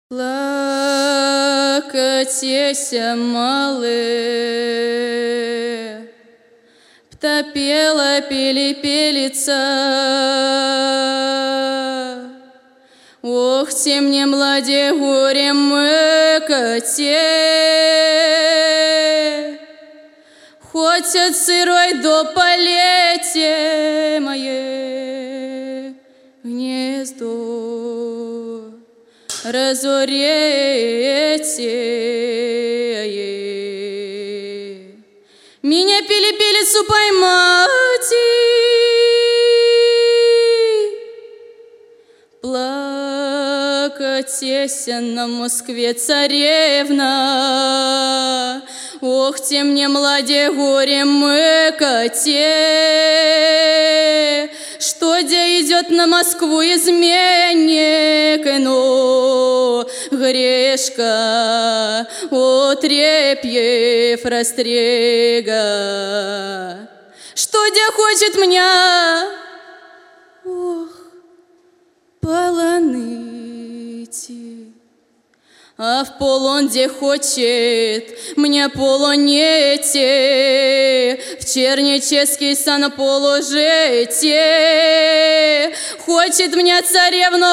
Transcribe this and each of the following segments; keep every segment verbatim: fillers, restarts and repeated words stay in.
Плакатеся, малые, птопела пелепелица. Ох, те мне, младе, горе мыкате, хоть от сырой до полете мое гнездо разорете. Меня пелепелицу поймать, плакатеся на Москве царевна. Ох, те мне, младе, горе мыкате, что де идет на Москву изменник, но грешка отрепьев растрега. Что де хочет меня, ох, полоныти, а в полон де хочет мне полонете, в чернеческий сан положите, хочет мне царевну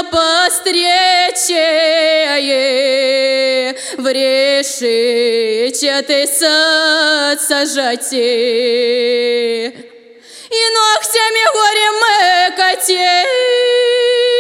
пострече, в решечатый сад сажате, и ногтями горе мыкате.